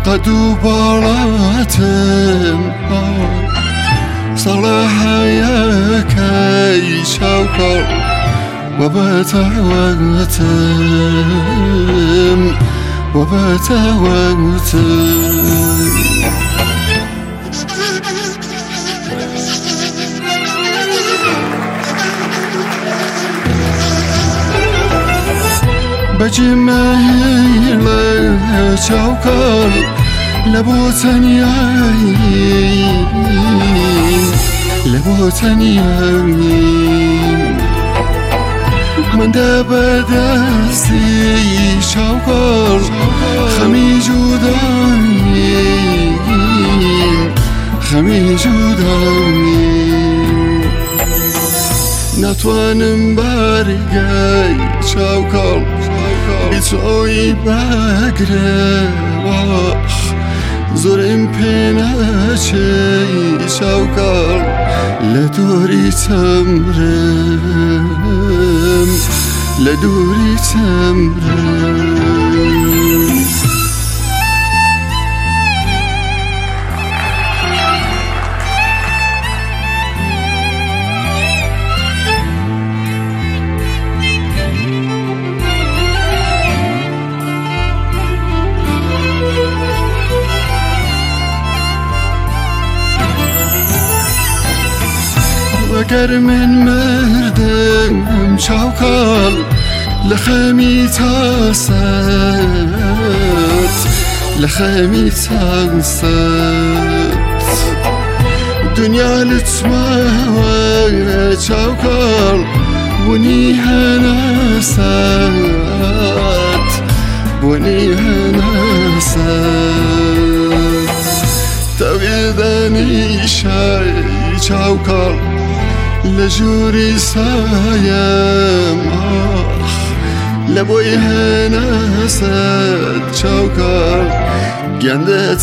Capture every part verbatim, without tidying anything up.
قدو بالاتم صلاح ياكي شوكر وبتوتم وبتوتم بجمعي لشوكر لبوتنيين لبوتنيين من دب دستی شوکر خمی جداییم خمی جداییم نتوانم برگی شوکر بیتوی بگره واخ زورم پنچه شوکر لدوری تمرم لدوری تمرم اگر من مردم شوکر لخمی تاست لخمی تاست دنیا لتماوى شوكر بني هناسات بني هناسات تويدني شاي شوكر لجوري سايم آخ لبوي هناسات شوكر گندت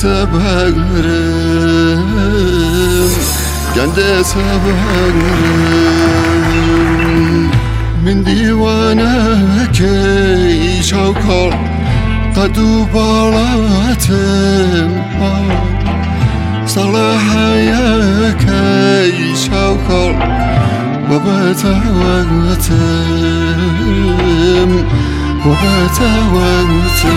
بگرم گندت بگرم من دیوانه کی شوکر قدو بالاتم صلاحی کی شوکر و بتوتم و بتوتم